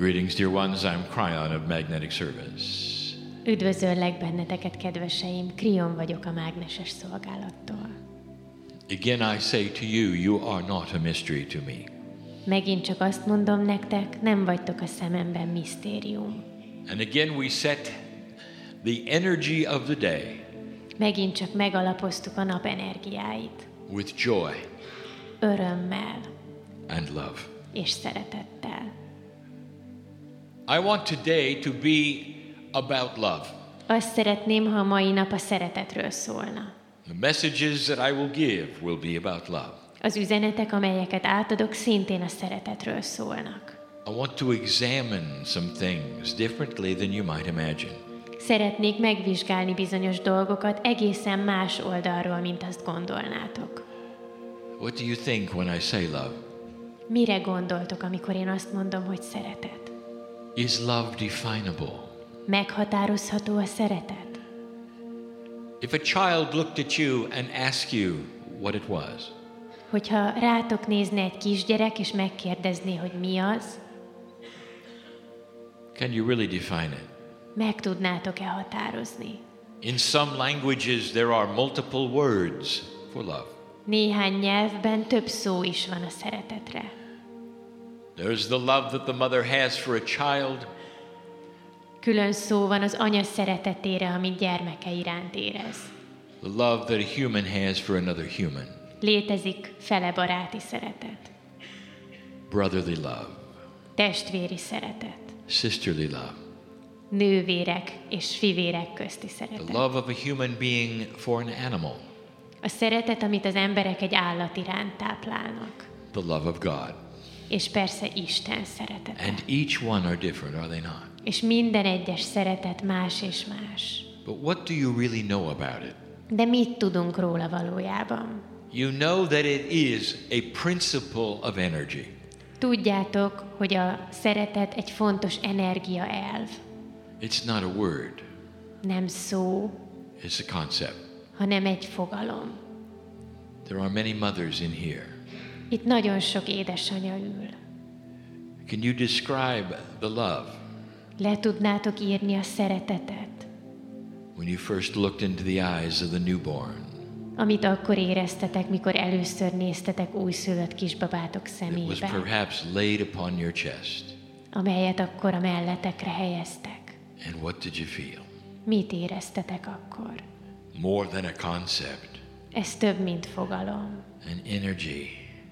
Greetings, dear ones. I'm Cryon of Magnetic Service. Üdvözöllek benneteket, kedveseim! Krion vagyok a mágneses szolgálattól. Again, I say to you, you are not a mystery to me. Megint csak azt mondom nektek, nem vagytok a szememben misztérium. And again, we set the energy of the day Megint csak megalapoztuk a nap energiáit. with joy Örömmel and love. és szeretettel. I want today to be about love. Azt szeretném, ha a mai nap a szeretetről szólna. The messages that I will give will be about love. Az üzenetek, amelyeket átadok, szintén a szeretetről szólnak. I want to examine some things differently than you might imagine. Szeretnék megvizsgálni bizonyos dolgokat egészen más oldalról, mint azt gondolnátok. What do you think when I say love? Mire gondoltok, amikor én azt mondom, hogy szeretet? Is love definable? Meghatározható a szeretet? If a child looked at you and asked you what it was, Hogyha rátok nézne egy kisgyerek, és megkérdezné, hogy mi az, can you really define it? meg tudnátok-e határozni? In some languages there are multiple words for love. Néhány nyelvben több szó is van a szeretetre. There's the love that the mother has for a child. Külön szó van az anya szeretetére, amit gyermeke iránt érez. The love that a human has for another human. Létezik fele baráti szeretet, Brotherly love. testvéri szeretet, Sisterly love. nővérek és fivérek közti The szeretet. love of a human being for an animal. A szeretet, amit az emberek egy állat iránt táplálnak. The love of God. És persze Isten szeretete. And each one are different, are they not? És minden egyes szeretet más és más. But what do you really know about it? De mit tudunk róla valójában? You know that it is a principle of energy. Tudjátok, hogy a szeretet egy fontos energiaelv. It's not a word, Nem szó, it's a concept. hanem egy fogalom. There are many mothers in here. Itt nagyon sok édesanya ül. Can you describe the love Le tudnátok írni a szeretetet, when you first looked into the eyes of the newborn? amit akkor éreztetek, mikor először néztetek újszülött kisbabátok It was szemébe, perhaps laid upon your chest. amelyet akkor a melletekre helyeztek. And what did you feel? Mit éreztetek akkor? More than a concept, Ez több, mint fogalom. an energy.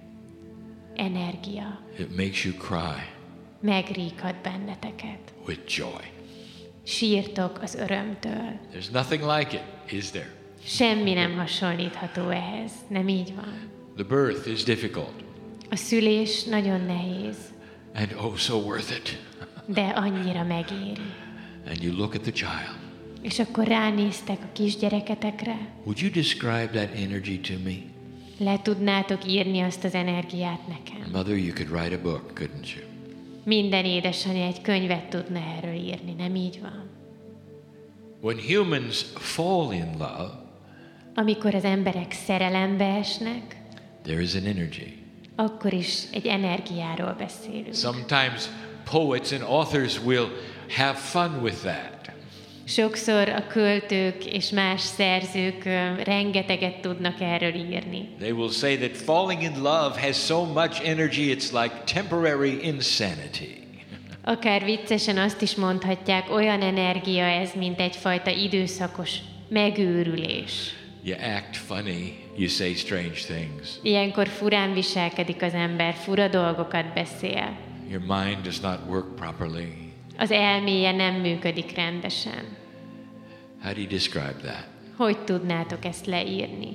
Energia. It makes you cry Megríkad benneteket. with joy. Sírtok az örömtől. There's nothing like it, is there? Semmi nem hasonlítható ehhez. Nem így van. The birth is difficult A szülés nagyon nehéz, and oh so worth it. de annyira megéri. And you look at the child. És akkor ránéztek a kisgyereketekre. Would you describe that energy to me? Le tudnátok írni azt az energiát nekem. Mother, you could write a book, couldn't you? Minden édesanyja egy könyvet tudna erről írni, nem így van? When humans fall in love, Amikor az emberek szerelembe esnek, there is an energy. akkor is egy energiáról beszélünk. Sometimes poets and authors will have fun with that. Sokszor a költők és más szerzők rengeteget tudnak erről írni. They will say that falling in love has so much energy, it's like temporary insanity. Akár viccesen azt is mondhatják, olyan energia ez, mint egyfajta időszakos megőrülés. You act funny, you say strange things. Ilyenkor furán viselkedik az ember, fura dolgokat beszél. Your mind does not work properly. Az elméje nem működik rendesen. How do you describe that? Hogy tudnátok ezt leírni?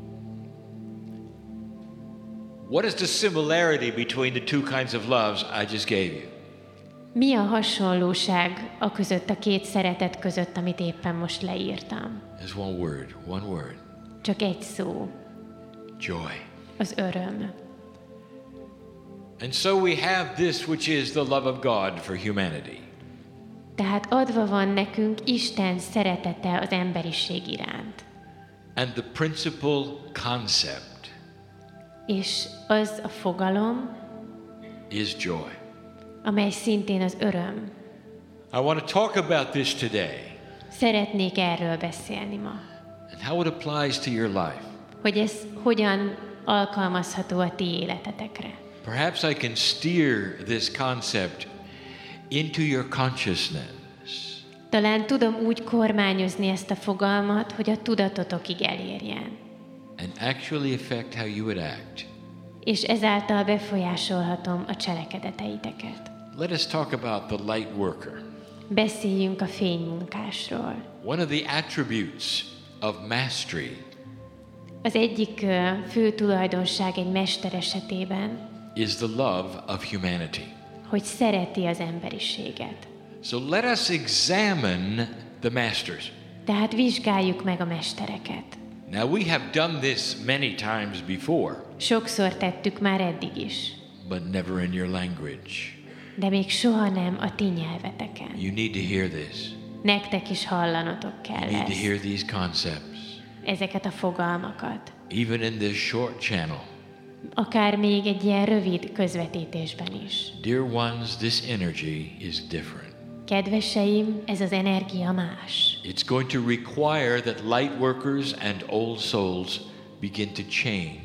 What is the similarity between the two kinds of loves I just gave you? Mi a hasonlóság a között, a két szeretet között, amit éppen most leírtam? There's one word. Csak egy szó, Joy. az öröm. And so we have this which is the love of God for humanity. Tehát adva van nekünk Isten szeretete az emberiség iránt. And the principal concept És az a fogalom, is joy. amely szintén az öröm. I want to talk about this today Szeretnék erről beszélni ma, and how it applies to your life. hogy ez hogyan alkalmazható a ti életetekre. Perhaps I can steer this concept into your consciousness. Talán tudom úgy kormányozni ezt a fogalmat, hogy a tudatotokig elérjen, And actually affect how you would act. és ezáltal befolyásolhatom a cselekedeteiteket. Let us talk about the light worker. Beszéljünk a fénymunkásról. One of the attributes of mastery Az egyik fő tulajdonság egy mester esetében, is the love of humanity. hogy szereti az emberiséget. So let us examine the masters. Tehát vizsgáljuk meg a mestereket. Now we have done this many times before, Sokszor tettük már eddig is, but never in your language. de még soha nem a ti nyelveteken. You need to hear this. Nektek is hallanotok kell You need to hear ezt, these concepts. ezeket a fogalmakat. Even in this short channel. Akár még egy ilyen rövid közvetítésben is. Dear ones, this energy is different. Kedveseim, ez az energia más. It's going to require that light workers and old souls begin to change.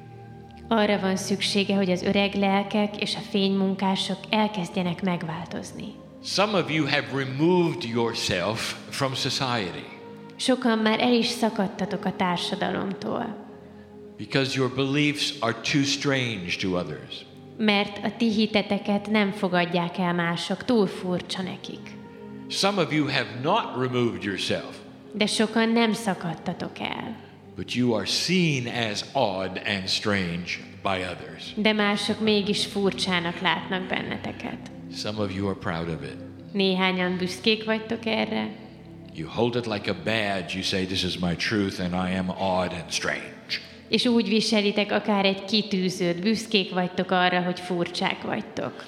Arra van szüksége, hogy az öreg lelkek és a fénymunkások elkezdjenek megváltozni. Some of you have removed yourself from society Sokan már el is szakadtatok a társadalomtól, because your beliefs are too strange to others. mert a ti hiteteket nem fogadják el mások, túl furcsa nekik. Some of you have not removed yourself, De sokan nem szakadtatok el, but you are seen as odd and strange by others. de mások mégis furcsának látnak benneteket. Some of you are proud of it. Néhányan büszkék vagytok erre, You hold it like a badge. You say, this is my truth and I am odd and strange. és úgy viselitek akár egy kitűzőt, büszkék vagytok arra, hogy furcsák vagytok.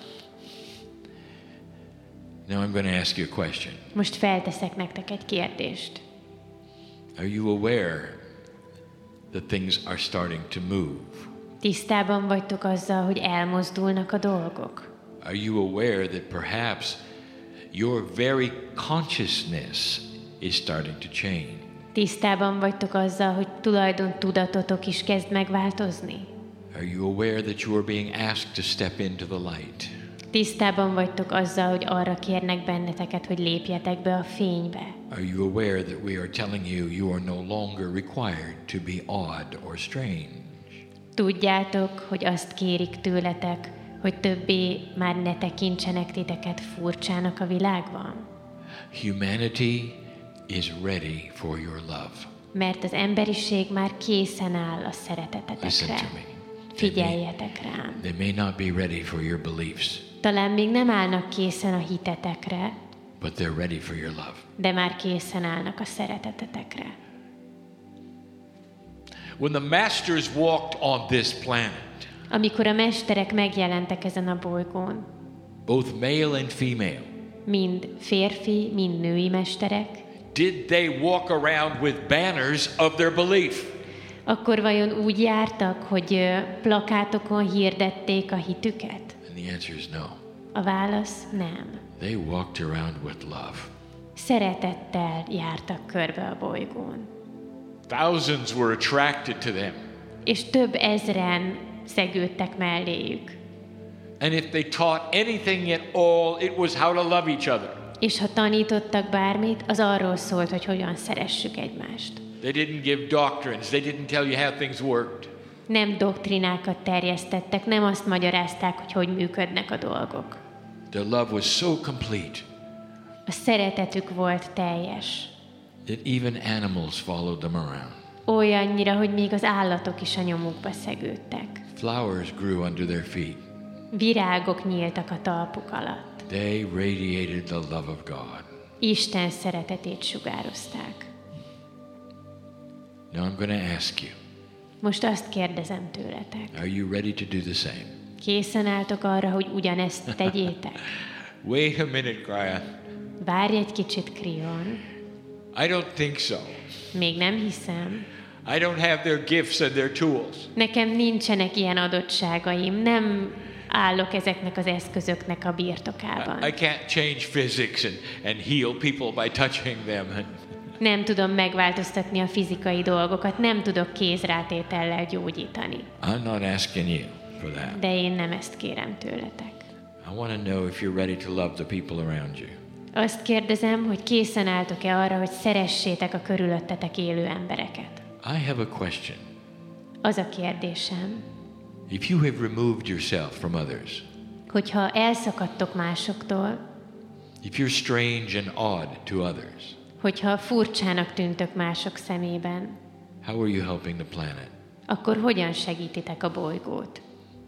Now I'm going to ask you a question. Most felteszek nektek egy kérdést. Are you aware that things are starting to move? Tisztában vagytok azzal, hogy elmozdulnak a dolgok? Are you aware that perhaps your very consciousness is starting to change? Tisztában vagytok azzal, hogy tulajdon tudatotok is kezd megváltozni? Are you aware that you are being asked to step into the light? Tisztában vagytok azzal, hogy arra kérnek benneteket, hogy lépjetek be a fénybe? Are you aware that we are telling you you are no longer required to be odd or strange? Tudjátok, hogy azt kérik tőletek, hogy többé már ne tekintsenek titeket furcsának a világban? Humanity is ready for your love. Mert az emberiség már készen áll a Listen szeretetetekre. to me. Figyeljetek rám. They may not be ready for your beliefs, Talán még nem állnak készen a hitetekre, but they're ready for your love. de már készen állnak a szeretetetekre. When the masters walked on this planet, Amikor a mesterek megjelentek ezen a bolygón, both male and female, mind férfi, mind női mesterek, did they walk around with banners of their belief? akkor vajon úgy jártak, hogy plakátokon hirdették a hitüket? And the answer is no. A válasz nem. They walked around with love. Szeretettel jártak körbe a bolygón. Thousands were attracted to them. És több ezren szegődtek melléjük. And if they taught anything at all, it was how to love each other. És ha tanítottak bármit, az arról szólt, hogy hogyan szeressük egymást. They didn't give doctrines. They didn't tell you how things worked. Nem doktrinákat terjesztettek, nem azt magyarázták, hogy hogy működnek a dolgok. Their love was so complete A szeretetük volt teljes. that even animals followed them around. Olyannyira, hogy még az állatok is a nyomukba szegődtek. Flowers grew under their feet. Virágok nyíltak a talpuk alatt. They radiated the love of God. Isten szeretetét sugározták. Now I'm going to ask you, Most azt kérdezem tőletek. are you ready to do the same? Készen álltok arra, hogy ugyanezt tegyétek? Wait a minute, Graya. Várj egy kicsit, Krion. I don't think so. Még nem hiszem. I don't have their gifts and their tools. Nekem nincsenek ilyen adottságaim. állok ezeknek az eszközöknek a birtokában. I can't change physics and heal people by touching them. Nem tudom megváltoztatni a fizikai dolgokat, nem tudok kézrátétellel gyógyítani. I'm not asking you for that. De én nem ezt kérem tőletek. I want to know if you're ready to love the people around you. Azt kérdezem, hogy készen álltok-e arra, hogy szeressétek a körülöttetek élő embereket. I have a question. Az a kérdésem, If you have removed yourself from others, hogyha elszakadtok másoktól, if you're strange and odd to others, hogyha furcsának tűntök mások szemében, how are you helping the planet? akkor hogyan segítitek a bolygót?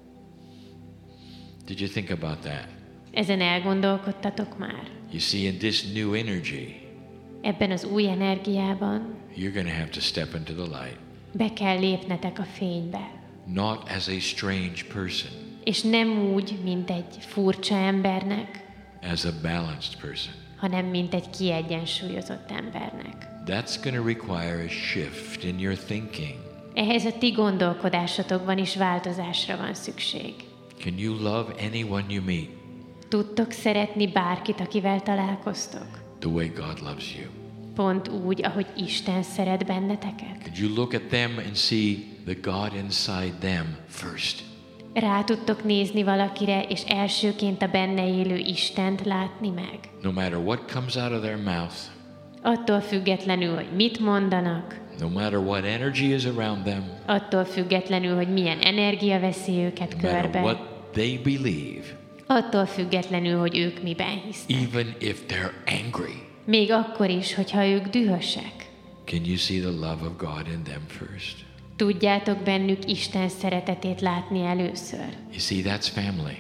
Did you think about that? Ezen elgondolkodtatok már? You see, in this new energy, Ebben az új energiában you're going to have to step into the light, be kell lépnetek a fénybe. not as a strange person, És nem úgy, mint egy furcsa embernek, as a balanced person. hanem mint egy kiegyensúlyozott embernek. That's going to require a shift in your thinking. Ehhez a ti gondolkodásotokban is változásra van szükség. Can you love anyone you meet Tudtok szeretni bárkit, akivel találkoztok? the way God loves you? Pont úgy, ahogy Isten szeret benneteket? Could you look at them and see the God inside them first? Rá tudtok nézni valakire, és elsőként a benne élő Istent látni meg? No matter what comes out of their mouth, Attól függetlenül, hogy mit mondanak, no matter what energy is around them, attól függetlenül, hogy milyen energia veszi őket no matter körbe, what they believe, attól függetlenül, hogy ők miben hisznek. even if they're angry, Még akkor is, hogyha ők dühösek. can you see the love of God in them first? Tudjátok bennük Isten szeretetét látni először. You see, that's family.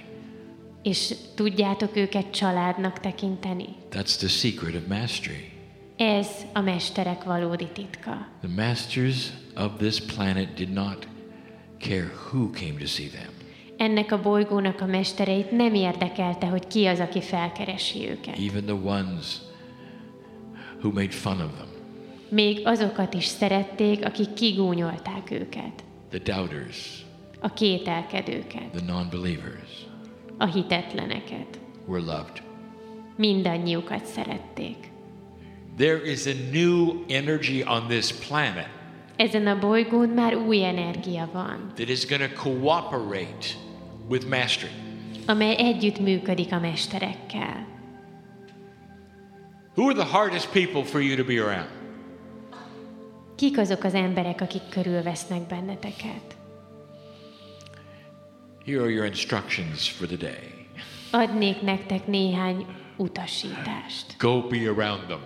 És tudjátok őket családnak tekinteni. That's the secret of mastery. Ez a mesterek valódi titka. The masters of this planet did not care who came to see them. Ennek a bolygónak a mestereit nem érdekelte, hogy ki az, aki felkeresi őket. Even the ones who made fun of them, Még azokat is szerették, akik kigúnyolták őket. the doubters, A kételkedőket, the non-believers, a hitetleneket. were loved. Mindannyiukat szerették. There is a new energy on this planet Ezen a bolygón már új energia van, that is going to cooperate with mastery. amely együtt működik a mesterekkel. Who are the hardest people for you to be around? Kik azok az emberek, akik körülvesznek benneteket? Here are your instructions for the day. Adnék nektek néhány utasítást. Go be around them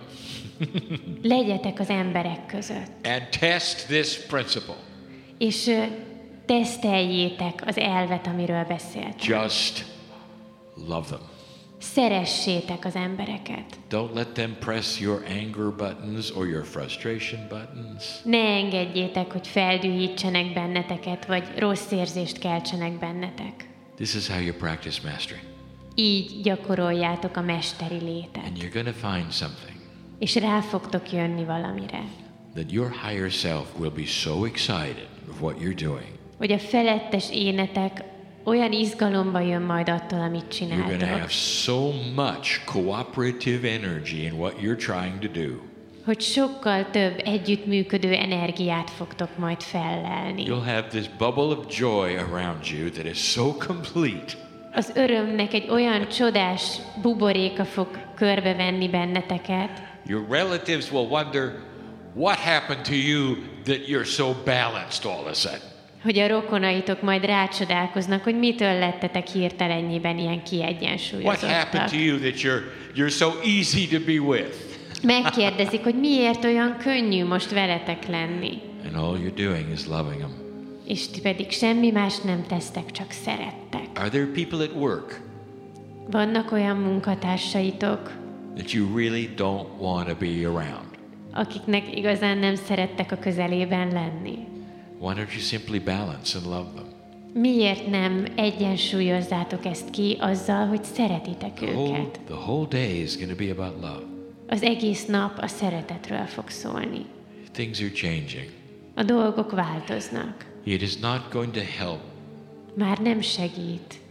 Legyetek az emberek között, and test this principle. és teszteljétek az elvet, amiről beszéltem. Just love them. Szeressétek az embereket. Don't let them press your anger buttons or your frustration buttons. Ne engedjétek, hogy feldühítsenek benneteket, vagy rossz érzést keltsenek bennetek. This is how you practice mastery. Így gyakoroljátok a mesteri létet. And you're going to find something És rá fogtok jönni valamire. that your higher self will be so excited with what you're doing. Hogy a felettes énetek olyan izgalomba jön majd attól, amit You're going to have csináltok, so much cooperative energy in what you're trying to do. hogy sokkal több együttműködő energiát fogtok majd fellelni. You'll have this bubble of joy around you that is so complete. Az örömnek egy olyan csodás buboréka fog körbevenni benneteket, Your relatives will wonder what happened to you that you're so balanced all of a sudden. hogy a rokonaitok majd rácsodálkoznak, hogy mitől lettetek hirtelennyében ilyen What happened kiegyensúlyozottak. to you that you're so easy to be with? Megkérdezik, hogy miért olyan könnyű most veletek lenni. And all you're doing is loving them. És ti pedig semmi más nem tesztek, csak szerettek. Are there people at work Vannak olyan munkatársaitok, that you really don't want to be around? akiknek igazán nem szerettek a közelében lenni? Why don't you simply balance and love them? Miért nem egyensúlyozzátok ezt ki azzal, hogy szeretitek őket? The whole day is going to be about love. Az egész nap a szeretetről fog szólni. Things are changing. A dolgok változnak. It is not going to help Már nem segít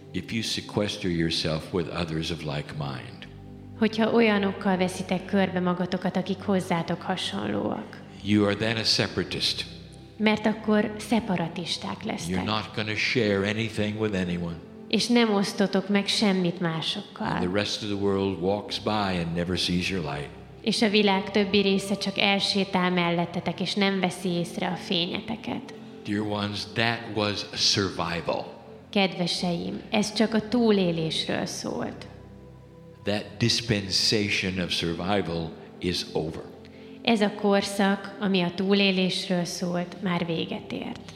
if you sequester yourself with others of like mind. Hogyha olyanokkal veszitek körbe magatokat, akik hozzátok hasonlóak. You are then a separatist. Mert akkor szeparatisták You're lesztek. not going to share anything with anyone. És nem osztotok meg semmit And the másokkal. rest of the world walks by and never sees your light. És a világ többi része csak elsétál mellettetek, és nem veszi észre a fényeteket. Dear ones, that was survival. Kedveseim, ez csak a túlélésről szólt. That dispensation of survival is over. Ez a korszak, ami a túlélésről szólt, már véget ért.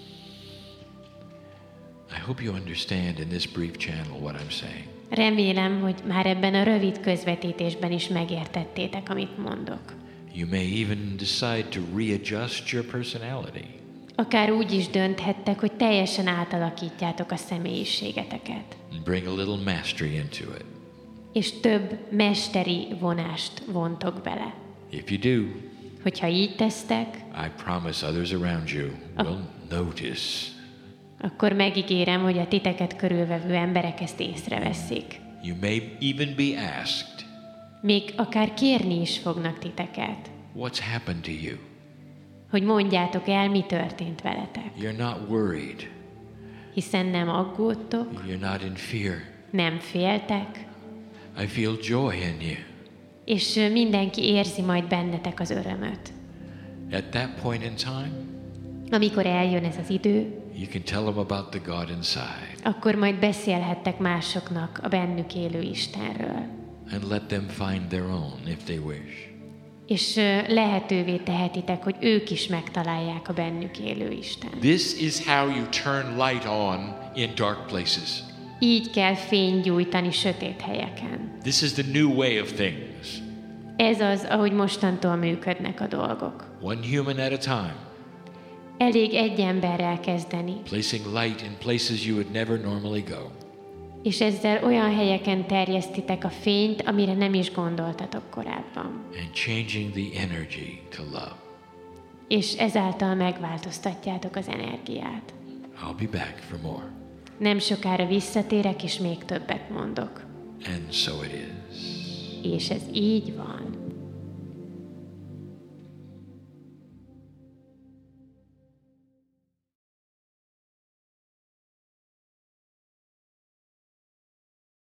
I hope you understand in this brief channel what I'm saying. Remélem, hogy már ebben a rövid közvetítésben is megértettétek, amit mondok. You may even decide to readjust your personality. Akár úgy is dönthettek, hogy teljesen átalakítjátok a személyiségeteket. And bring a little mastery into it. És több mesteri vonást vontok bele. If you do, Hogyha így tesztek, I promise others around you will notice. akkor megígérem, hogy a titeket körülvevő emberek ezt észreveszik. You may even be asked, Még akár kérni is fognak titeket, what's happened to you? hogy mondjátok el, mi történt veletek. You're not worried. Hiszen nem aggódtok, You're not in fear. nem féltek, I feel joy in you. és mindenki érzi majd bennetek az örömöt. At that point in time, Amikor eljön ez az idő, you can tell them about the God inside akkor majd beszélhettek másoknak a bennük élő Istenről. and let them find their own if they wish. És lehetővé tehetitek, hogy ők is megtalálják a bennük élő Isten. This is how you turn light on in dark places. Így kell fényt gyújtani sötét helyeken. This is the new way of things. Ez az, ahogy mostantól működnek a dolgok. One human at a time, Elég egy emberrel kezdeni, placing light in places you would never normally go. és ezzel olyan helyeken terjesztitek a fényt, amire nem is gondoltatok korábban. And changing the energy to love. És ezáltal megváltoztatjátok az energiát. I'll be back for more. Nem sokára visszatérek, és még többet mondok. And so it is. És ez így van.